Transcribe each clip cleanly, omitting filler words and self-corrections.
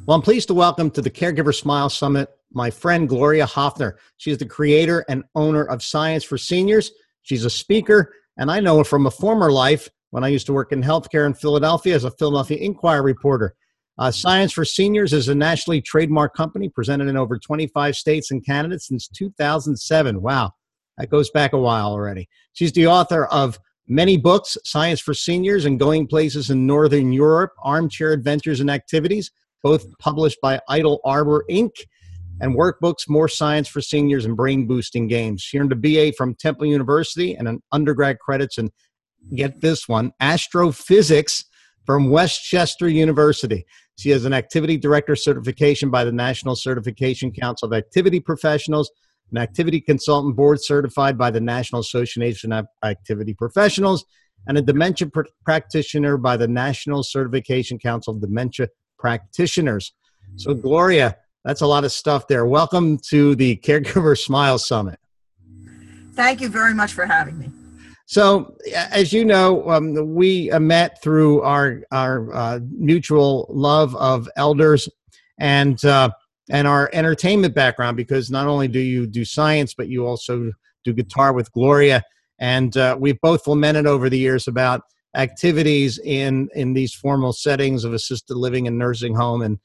Well, I'm pleased to welcome to the Caregiver Smile Summit my friend Gloria Hoffner. She is the creator and owner of Science for Seniors. She's a speaker, and I know her from a former life when I used to work in healthcare in Philadelphia as a Philadelphia Inquirer reporter. Science for Seniors is a nationally trademarked company presented in over 25 states and Canada since 2007. Wow, that goes back a while already. She's the author of many books, Science for Seniors and Going Places in Northern Europe, Armchair Adventures and Activities, both published by Idle Arbor, Inc., and workbooks, More Science for Seniors and Brain Boosting Games. She earned a BA from Temple University and an undergrad credits in, get this one, astrophysics from Westchester University. She has an activity director certification by the National Certification Council of Activity Professionals, an activity consultant board certified by the National Association of Activity Professionals, and a dementia practitioner by the National Certification Council of Dementia Practitioners. So, Gloria, that's a lot of stuff there. Welcome to the Caregiver Smile Summit. Thank you very much for having me. So, as you know, we met through our mutual love of elders and our entertainment background, because not only do you do science, but you also do guitar with Gloria. And we've both lamented over the years about activities in these formal settings of assisted living and nursing home, and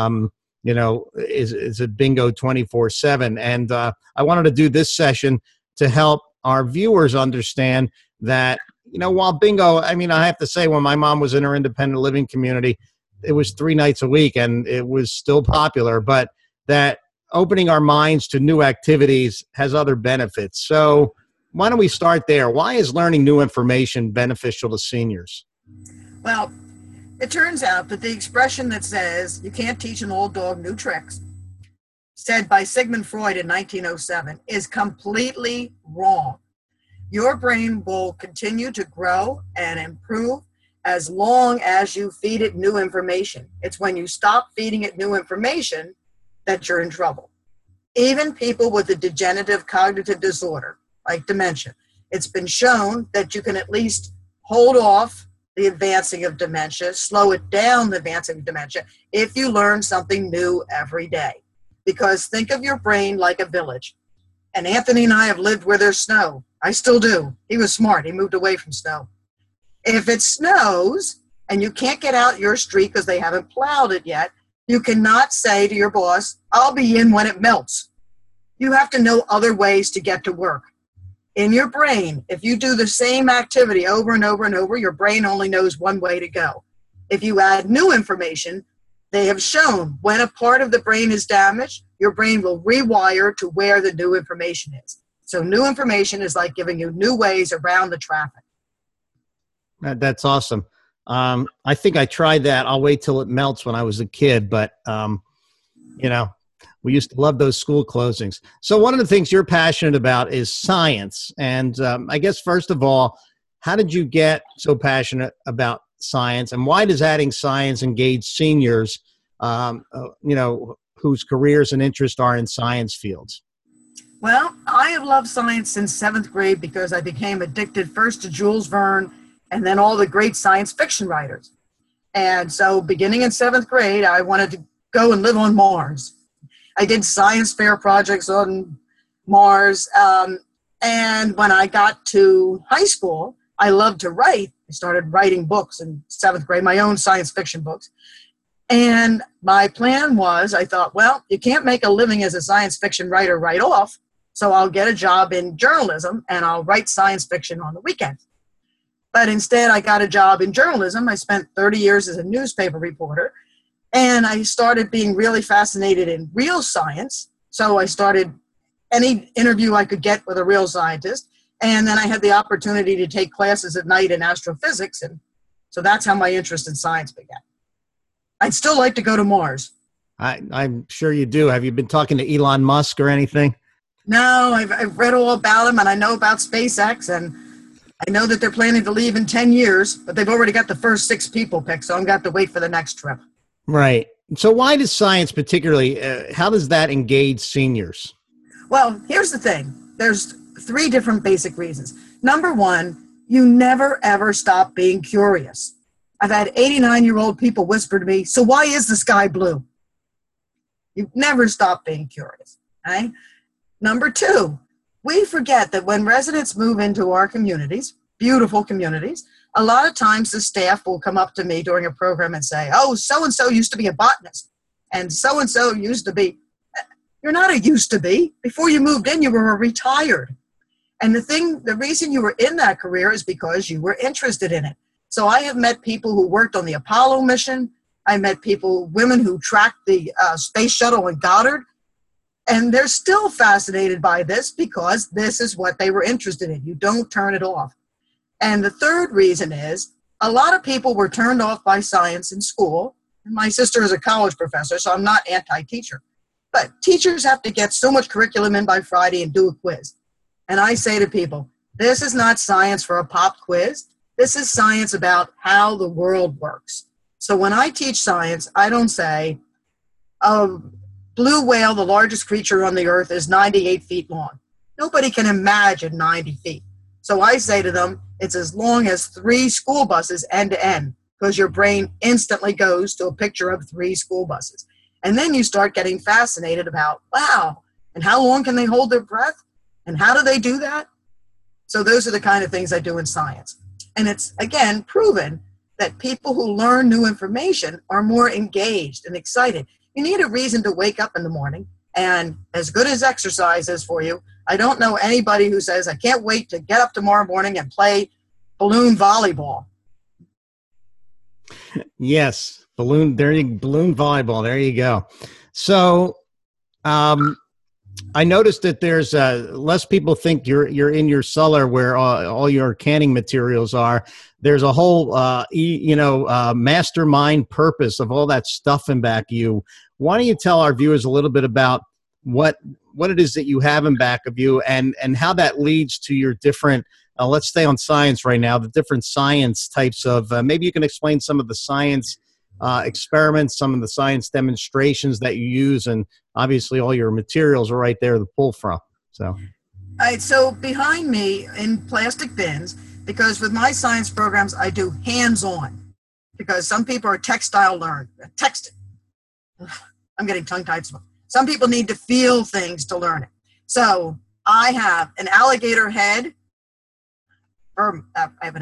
is a bingo 24/7. And I wanted to do this session to help our viewers understand that, while bingo, I have to say, when my mom was in her independent living community, it was 3 nights a week and it was still popular, but that opening our minds to new activities has other benefits. So why don't we start there? Why is learning new information beneficial to seniors? Well, it turns out that the expression that says you can't teach an old dog new tricks, said by Sigmund Freud in 1907, is completely wrong. Your brain will continue to grow and improve as long as you feed it new information. It's when you stop feeding it new information that you're in trouble. Even people with a degenerative cognitive disorder, like dementia, it's been shown that you can at least hold off the advancing of dementia, slow it down, the advancing of dementia, if you learn something new every day. Because think of your brain like a village. And Anthony and I have lived where there's snow. I still do. He was smart. He moved away from snow. If it snows and you can't get out your street because they haven't plowed it yet, you cannot say to your boss, I'll be in when it melts. You have to know other ways to get to work. In your brain, if you do the same activity over and over and over, your brain only knows one way to go. If you add new information, they have shown when a part of the brain is damaged, your brain will rewire to where the new information is. So new information is like giving you new ways around the traffic. That's awesome. I think I tried that. I'll wait till it melts when I was a kid, but we used to love those school closings. So one of the things you're passionate about is science. And I guess, first of all, how did you get so passionate about science? And why does adding science engage seniors, whose careers and interests are in science fields? Well, I have loved science since 7th grade because I became addicted first to Jules Verne and then all the great science fiction writers. And so beginning in 7th grade, I wanted to go and live on Mars. I did science fair projects on Mars. And when I got to high school, I loved to write. I started writing books in 7th grade, my own science fiction books. And my plan was, I thought, well, you can't make a living as a science fiction writer right off, so I'll get a job in journalism and I'll write science fiction on the weekends. But instead, I got a job in journalism. I spent 30 years as a newspaper reporter. And I started being really fascinated in real science. So I started any interview I could get with a real scientist. And then I had the opportunity to take classes at night in astrophysics. And so that's how my interest in science began. I'd still like to go to Mars. I'm sure you do. Have you been talking to Elon Musk or anything? No, I've read all about him, and I know about SpaceX, and I know that they're planning to leave in 10 years, but they've already got the first 6 people picked, so I'm going to have to wait for the next trip. Right. So why does science particularly, how does that engage seniors? Well, here's the thing. There's 3 different basic reasons. Number 1, you never, ever stop being curious. I've had 89-year-old people whisper to me, so why is the sky blue? You never stop being curious. Okay? Number two, we forget that when residents move into our communities, beautiful communities, a lot of times the staff will come up to me during a program and say, oh, so-and-so used to be a botanist, and so-and-so used to be. You're not a used to be. Before you moved in, you were retired. And the reason you were in that career is because you were interested in it. So I have met people who worked on the Apollo mission. I met women who tracked the space shuttle in Goddard. And they're still fascinated by this because this is what they were interested in. You don't turn it off. And the third reason is a lot of people were turned off by science in school. My sister is a college professor, so I'm not anti-teacher. But teachers have to get so much curriculum in by Friday and do a quiz. And I say to people, this is not science for a pop quiz. This is science about how the world works. So when I teach science, I don't say, blue whale, the largest creature on the earth, is 98 feet long. Nobody can imagine 90 feet. So I say to them, it's as long as 3 school buses end to end, because your brain instantly goes to a picture of 3 school buses. And then you start getting fascinated about, wow, and how long can they hold their breath? And how do they do that? So those are the kind of things I do in science. And it's, again, proven that people who learn new information are more engaged and excited. You need a reason to wake up in the morning. And as good as exercise is for you, I don't know anybody who says, I can't wait to get up tomorrow morning and play balloon volleyball. Yes, balloon volleyball. There you go. So I noticed that there's less people think you're in your cellar where all your canning materials are. There's a whole mastermind purpose of all that stuff in back of you. Why don't you tell our viewers a little bit about what it is that you have in back of you and how that leads to your different, let's stay on science right now, the different science types of, maybe you can explain some of the science experiments, some of the science demonstrations that you use, and obviously all your materials are right there to pull from. So, all right, so behind me in plastic bins, because with my science programs, I do hands-on, because some people are textile learned, texted. I'm getting tongue-tied. Some people need to feel things to learn it. So I have an alligator head, I have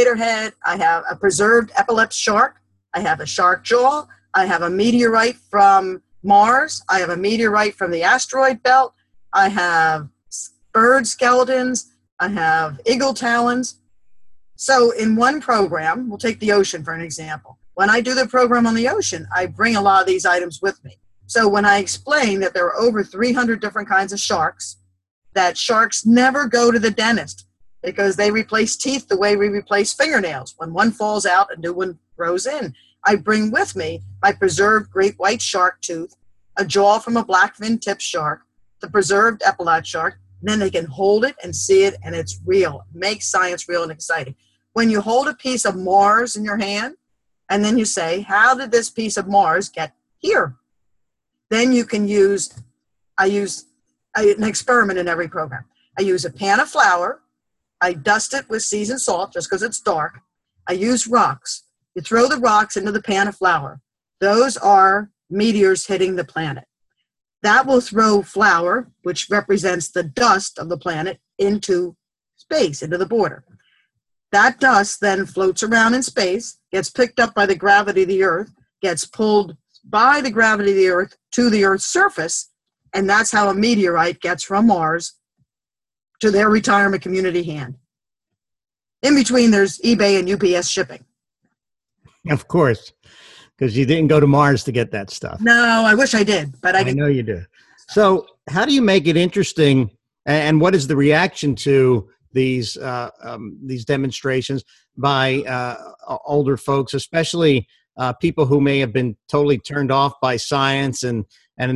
a preserved epilept shark, I have a shark jaw, I have a meteorite from Mars, I have a meteorite from the asteroid belt, I have bird skeletons, I have eagle talons. So in one program, we'll take the ocean for an example. When I do the program on the ocean, I bring a lot of these items with me. So when I explain that there are over 300 different kinds of sharks, that sharks never go to the dentist because they replace teeth the way we replace fingernails. When one falls out, a new one grows in. I bring with me my preserved great white shark tooth, a jaw from a blackfin tip shark, the preserved epaulette shark, and then they can hold it and see it, and it's real. It makes science real and exciting. When you hold a piece of Mars in your hand, and then you say, how did this piece of Mars get here? Then you can I use an experiment in every program. I use a pan of flour. I dust it with seasoned salt just because it's dark. I use rocks. You throw the rocks into the pan of flour. Those are meteors hitting the planet. That will throw flour, which represents the dust of the planet, into space, into the border. That dust then floats around in space, gets picked up by the gravity of the Earth, gets pulled by the gravity of the Earth to the Earth's surface, and that's how a meteorite gets from Mars to their retirement community hand. In between, there's eBay and UPS shipping. Of course, because you didn't go to Mars to get that stuff. No, I wish I did, but I didn't. I know you did. So how do you make it interesting, and what is the reaction to these demonstrations by older folks, especially people who may have been totally turned off by science, and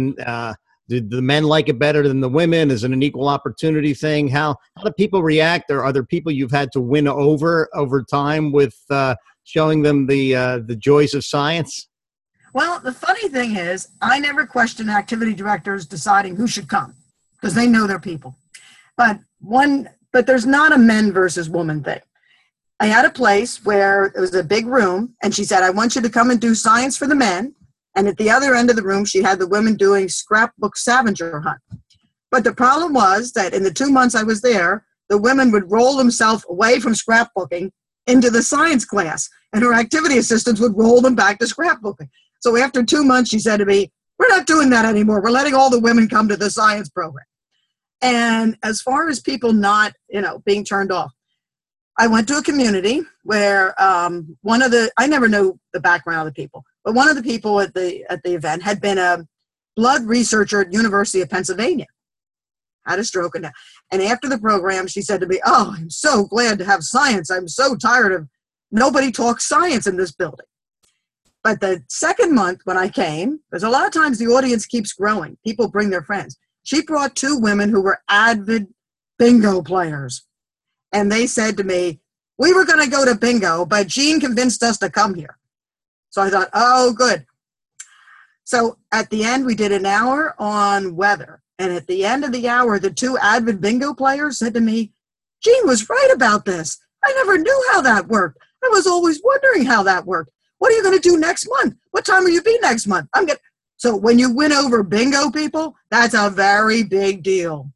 did the men like it better than the women? Is it an equal opportunity thing? How do people react? Or are there people you've had to win over time with showing them the joys of science? Well, the funny thing is, I never question activity directors deciding who should come because they know their people. But there's not a men versus woman thing. I had a place where it was a big room, and she said, I want you to come and do science for the men And at the other end of the room, she had the women doing scrapbook scavenger hunt. But the problem was that in the 2 months I was there, the women would roll themselves away from scrapbooking into the science class, and her activity assistants would roll them back to scrapbooking. So after 2 months, she said to me, we're not doing that anymore. We're letting all the women come to the science program. And as far as people not, being turned off, I went to a community where I never knew the background of the people, but one of the people at the event had been a blood researcher at University of Pennsylvania, had a stroke. And after the program, she said to me, oh, I'm so glad to have science. I'm so tired of nobody talks science in this building. But the second month when I came, because a lot of times the audience keeps growing. People bring their friends. She brought 2 women who were avid bingo players. And they said to me, we were going to go to bingo, but Jean convinced us to come here. So I thought, oh, good. So at the end, we did an hour on weather. And at the end of the hour, the 2 avid bingo players said to me, Jean was right about this. I never knew how that worked. I was always wondering how that worked. What are you going to do next month? What time will you be next month? So when you win over bingo people, that's a very big deal.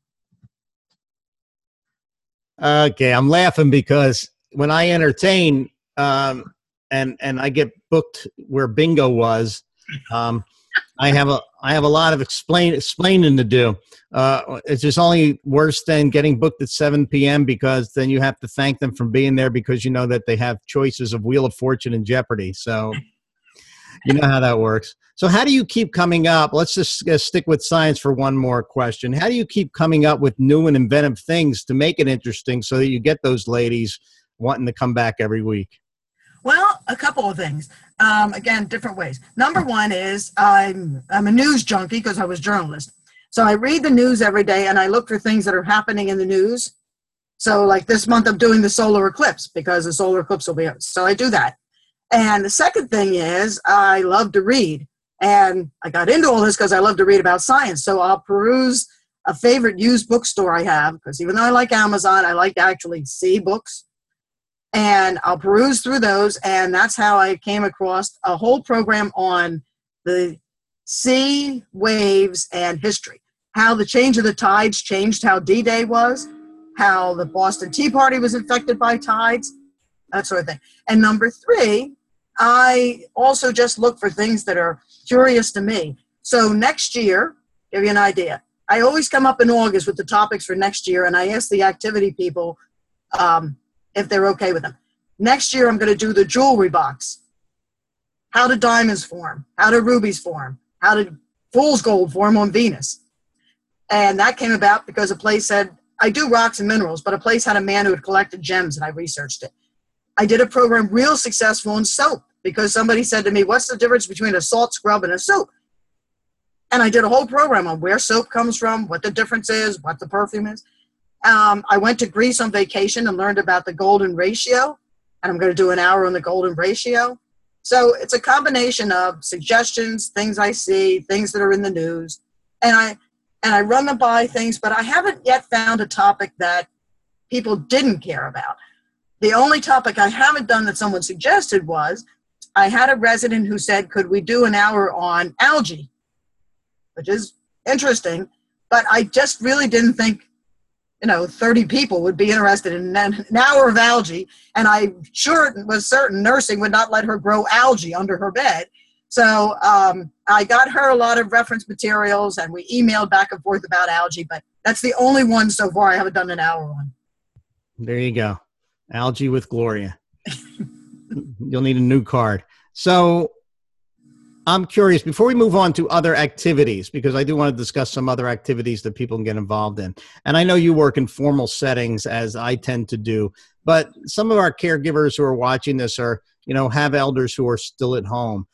Okay, I'm laughing because when I entertain and I get booked where bingo was, I have a lot of explaining to do. It's just only worse than getting booked at 7 p.m. because then you have to thank them for being there because you know that they have choices of Wheel of Fortune and Jeopardy. So you know how that works. So how do you keep coming up? Let's just stick with science for one more question. How do you keep coming up with new and inventive things to make it interesting so that you get those ladies wanting to come back every week? Well, a couple of things. Again, different ways. Number one is I'm a news junkie because I was a journalist. So I read the news every day and I look for things that are happening in the news. So like this month I'm doing the solar eclipse because the solar eclipse will be out. So I do that. And the second thing is I love to read. And I got into all this because I love to read about science. So I'll peruse a favorite used bookstore I have, because even though I like Amazon, I like to actually see books. And I'll peruse through those. And that's how I came across a whole program on the sea, waves, and history. How the change of the tides changed how D-Day was, how the Boston Tea Party was affected by tides, that sort of thing. And number 3, I also just look for things that are curious to me. So next year, give you an idea, I always come up in August with the topics for next year, and I ask the activity people if they're okay with them. Next year, I'm going to do the jewelry box. How do diamonds form? How do rubies form? How did fool's gold form on Venus? And that came about because a place said, I do rocks and minerals, but a place had a man who had collected gems, and I researched it. I did a program real successful in soap because somebody said to me, what's the difference between a salt scrub and a soap? And I did a whole program on where soap comes from, what the difference is, what the perfume is. I went to Greece on vacation and learned about the golden ratio, and I'm going to do an hour on the golden ratio. So it's a combination of suggestions, things I see, things that are in the news, and I run them by things, but I haven't yet found a topic that people didn't care about. The only topic I haven't done that someone suggested was, I had a resident who said, could we do an hour on algae? Which is interesting, but I just really didn't think 30 people would be interested in an hour of algae, and I sure was certain nursing would not let her grow algae under her bed. So I got her a lot of reference materials, and we emailed back and forth about algae, but that's the only one so far I haven't done an hour on. There you go. Algae with Gloria. You'll need a new card. So I'm curious, before we move on to other activities, because I do want to discuss some other activities that people can get involved in. And I know you work in formal settings, as I tend to do, but some of our caregivers who are watching this are, have elders who are still at home.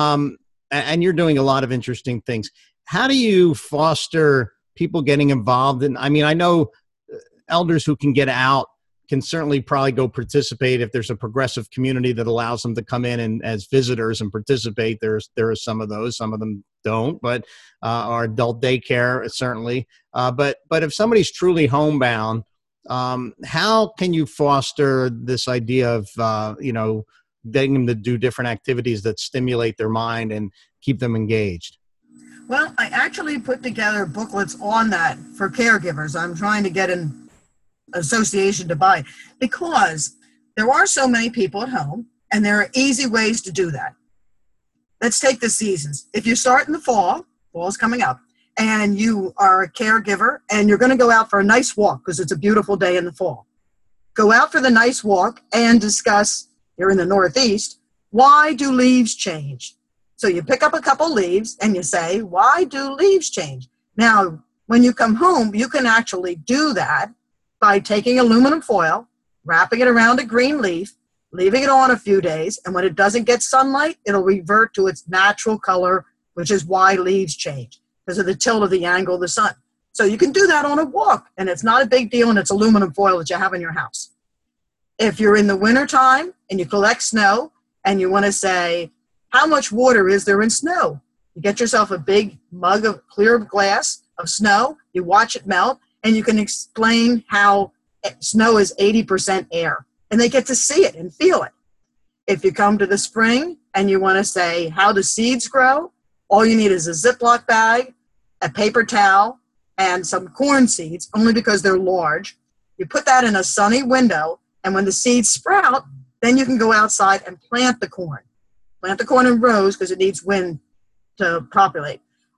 And you're doing a lot of interesting things. How do you foster people getting involved in, I know elders who can get out can certainly probably go participate if there's a progressive community that allows them to come in and as visitors and participate. There are some of those, some of them don't, but our adult daycare certainly. But if somebody's truly homebound, how can you foster this idea of getting them to do different activities that stimulate their mind and keep them engaged? Well, I actually put together booklets on that for caregivers. I'm trying to get an association to buy because there are so many people at home, and there are easy ways to do that. Let's take the seasons. If you start in the fall is coming up, and you are a caregiver and you're going to go out for a nice walk because it's a beautiful day in the fall. Go out for the nice walk and discuss, you're in the Northeast, why do leaves change? So you pick up a couple leaves and you say, why do leaves change? Now, when you come home, you can actually do that by taking aluminum foil, wrapping it around a green leaf, leaving it on a few days, and when it doesn't get sunlight, it'll revert to its natural color, which is why leaves change, because of the tilt of the angle of the sun. So you can do that on a walk, and it's not a big deal, and it's aluminum foil that you have in your house. If you're in the wintertime and you collect snow and you want to say, how much water is there in snow? You get yourself a big mug of clear glass of snow, you watch it melt, and you can explain how snow is 80% air, and they get to see it and feel it. If you come to the spring and you want to say, how do seeds grow? All you need is a Ziploc bag, a paper towel, and some corn seeds, only because they're large. You put that in a sunny window, and when the seeds sprout, then you can go outside and plant the corn. Plant the corn in rows because it needs wind to populate.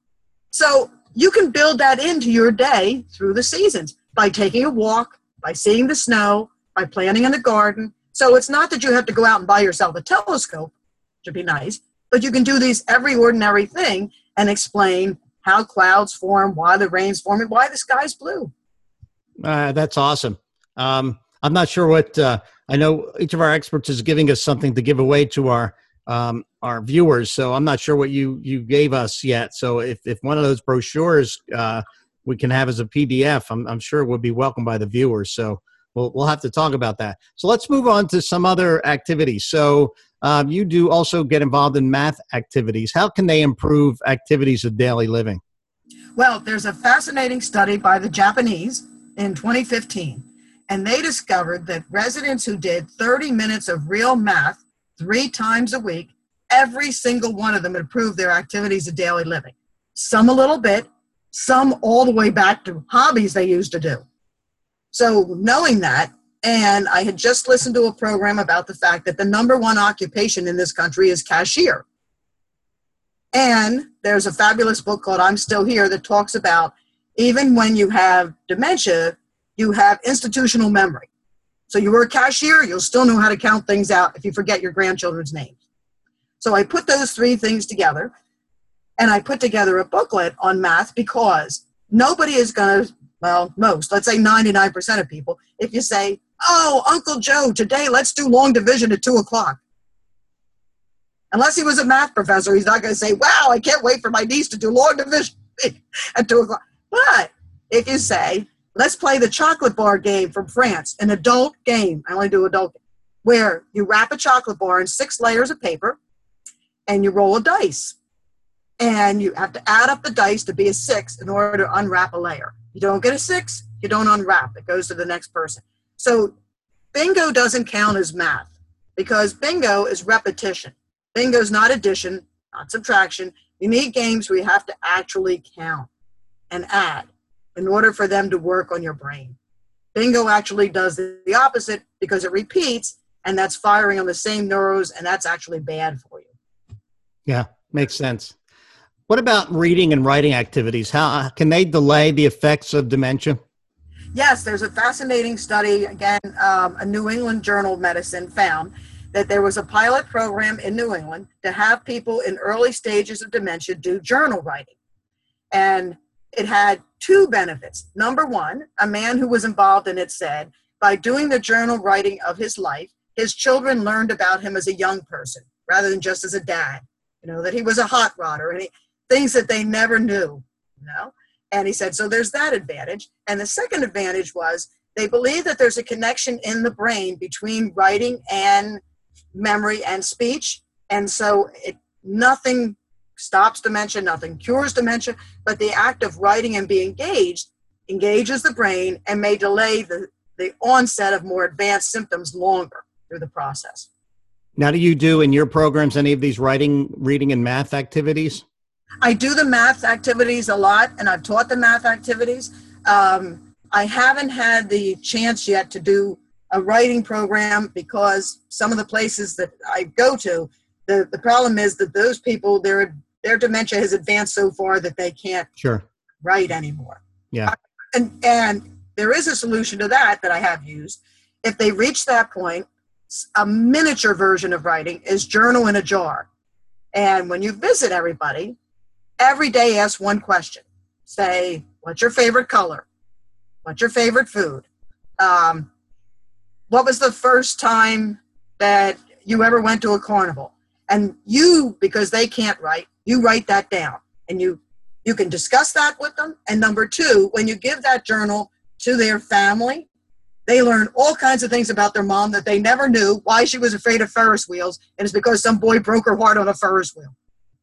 So you can build that into your day through the seasons by taking a walk, by seeing the snow, by planting in the garden. So it's not that you have to go out and buy yourself a telescope, which would be nice, but you can do these every ordinary thing and explain how clouds form, why the rain's forming, why the sky's blue. That's awesome. I'm not sure what, I know each of our experts is giving us something to give away to our viewers. So I'm not sure what you gave us yet. So if one of those brochures we can have as a PDF, I'm sure it would be welcomed by the viewers. So we'll have to talk about that. So let's move on to some other activities. So you do also get involved in math activities. How can they improve activities of daily living? Well, there's a fascinating study by the Japanese in 2015, and they discovered that residents who did 30 minutes of real math 3 times a week, every single one of them improved their activities of daily living. Some a little bit, some all the way back to hobbies they used to do. So knowing that, and I had just listened to a program about the fact that the number 1 occupation in this country is cashier. And there's a fabulous book called I'm Still Here that talks about even when you have dementia, you have institutional memory. So you were a cashier, you'll still know how to count things out if you forget your grandchildren's names. So I put those 3 things together, and I put together a booklet on math because nobody is going to, well, most, let's say 99% of people, if you say, oh, Uncle Joe, today let's do long division at 2 o'clock. Unless he was a math professor, he's not going to say, wow, I can't wait for my niece to do long division at 2 o'clock. But if you say, let's play the chocolate bar game from France, an adult game, I only do adult game, where you wrap a chocolate bar in 6 layers of paper and you roll a dice. And you have to add up the dice to be a 6 in order to unwrap a layer. You don't get a 6, you don't unwrap. It goes to the next person. So bingo doesn't count as math because bingo is repetition. Bingo is not addition, not subtraction. You need games where you have to actually count and add in order for them to work on your brain. Bingo actually does the opposite because it repeats, and that's firing on the same neurons, and that's actually bad for you. Yeah, makes sense. What about reading and writing activities? How can they delay the effects of dementia? Yes, there's a fascinating study. Again, a New England Journal of Medicine found that there was a pilot program in New England to have people in early stages of dementia do journal writing. And it had 2 benefits. Number 1, a man who was involved in it said, by doing the journal writing of his life, his children learned about him as a young person rather than just as a dad, that he was a hot rodder and things that they never knew, And he said, so there's that advantage. And the second advantage was they believe that there's a connection in the brain between writing and memory and speech. And so nothing stops dementia, nothing cures dementia, but the act of writing and being engaged engages the brain and may delay the onset of more advanced symptoms longer through the process. Now, do you do in your programs any of these writing, reading, and math activities? I do the math activities a lot, and I've taught the math activities. I haven't had the chance yet to do a writing program because some of the places that I go to, the problem is that those people, their dementia has advanced so far that they can't write anymore. Yeah. And there is a solution to that I have used. If they reach that point, a miniature version of writing is journal in a jar. And when you visit everybody, every day ask one question. Say, what's your favorite color? What's your favorite food? What was the first time that you ever went to a carnival? And you, because they can't write, you write that down. And you can discuss that with them. And number two, when you give that journal to their family, they learn all kinds of things about their mom that they never knew, why she was afraid of Ferris wheels, and it's because some boy broke her heart on a Ferris wheel.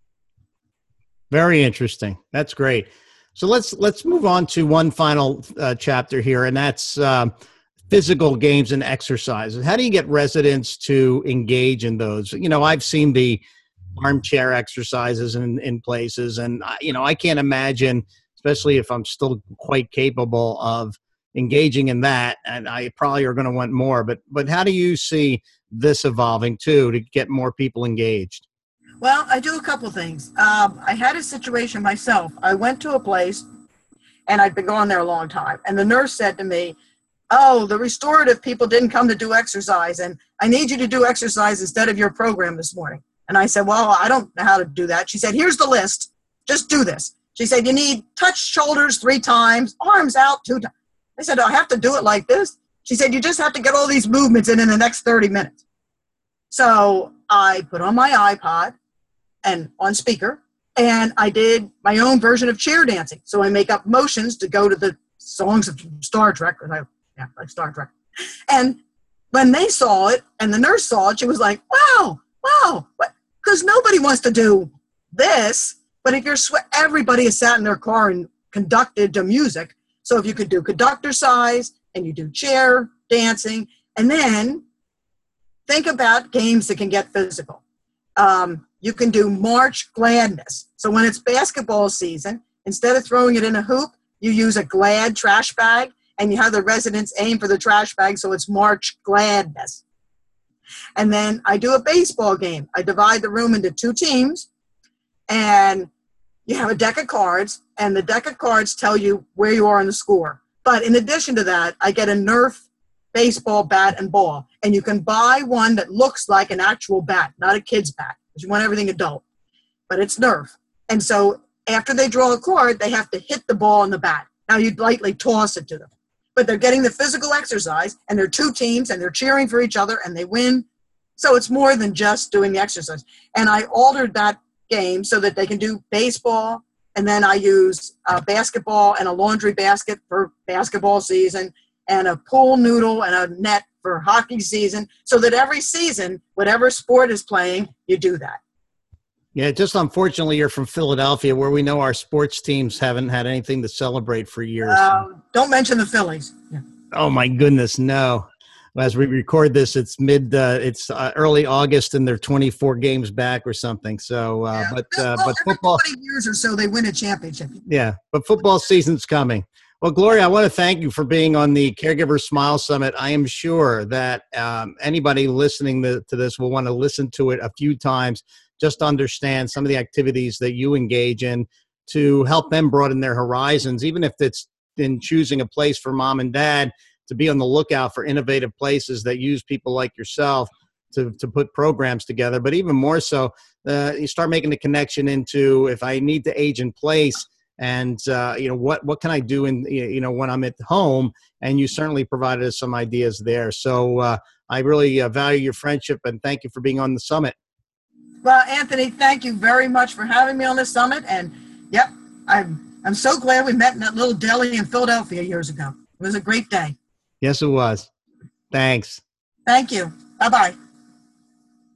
Very interesting. That's great. So let's move on to one final chapter here, and that's physical games and exercises. How do you get residents to engage in those? You know, I've seen the armchair exercises in places, and I can't imagine, especially if I'm still quite capable of engaging in that, and I probably are going to want more, but how do you see this evolving too to get more people engaged? Well, I do a couple things. I had a situation myself. I went to a place, and I'd been going there a long time, and the nurse said to me, oh, the restorative people didn't come to do exercise, and I need you to do exercise instead of your program this morning. And I said, well, I don't know how to do that. She said, here's the list. Just do this. She said, you need touch shoulders 3 times, arms out 2 times. I said, do I have to do it like this? She said, you just have to get all these movements in the next 30 minutes. So I put on my iPod and on speaker, and I did my own version of chair dancing. So I make up motions to go to the songs of Star Trek, like Star Trek. And when they saw it and the nurse saw it, she was like, wow, because nobody wants to do this. But if everybody has sat in their car and conducted to music. So if you could do conductor size and you do chair dancing, and then think about games that can get physical. You can do March Gladness. So when it's basketball season, instead of throwing it in a hoop, you use a Glad trash bag, and you have the residents aim for the trash bag, so it's March Gladness. And then I do a baseball game. I divide the room into 2 teams, and you have a deck of cards, and the deck of cards tell you where you are on the score. But in addition to that, I get a Nerf baseball bat and ball, and you can buy one that looks like an actual bat, not a kid's bat, because you want everything adult, but it's Nerf. And so after they draw a card, they have to hit the ball in the bat. Now you'd lightly toss it to them, but they're getting the physical exercise, and they're 2 teams, and they're cheering for each other, and they win. So it's more than just doing the exercise. And I altered that game so that they can do baseball, and then I use basketball and a laundry basket for basketball season, and a pool noodle and a net for hockey season, so that every season, whatever sport is playing, you do that. Yeah, just unfortunately, you're from Philadelphia, where we know our sports teams haven't had anything to celebrate for years. Don't mention the Phillies. Yeah. Oh my goodness, no. As we record this, it's early August, and they're 24 games back or something. So, but football, 20 years or so, they win a championship. Yeah, but football season's coming. Well, Gloria, I want to thank you for being on the Caregiver Smile Summit. I am sure that anybody listening to this will want to listen to it a few times, just to understand some of the activities that you engage in to help them broaden their horizons, even if it's in choosing a place for mom and dad to be on the lookout for innovative places that use people like yourself to put programs together. But even more so, you start making the connection into, if I need to age in place, and what can I do when I'm at home? And you certainly provided us some ideas there. So I really value your friendship, and thank you for being on the summit. Well, Anthony, thank you very much for having me on the summit. And yep, I'm so glad we met in that little deli in Philadelphia years ago. It was a great day. Yes, it was. Thanks. Thank you. Bye-bye.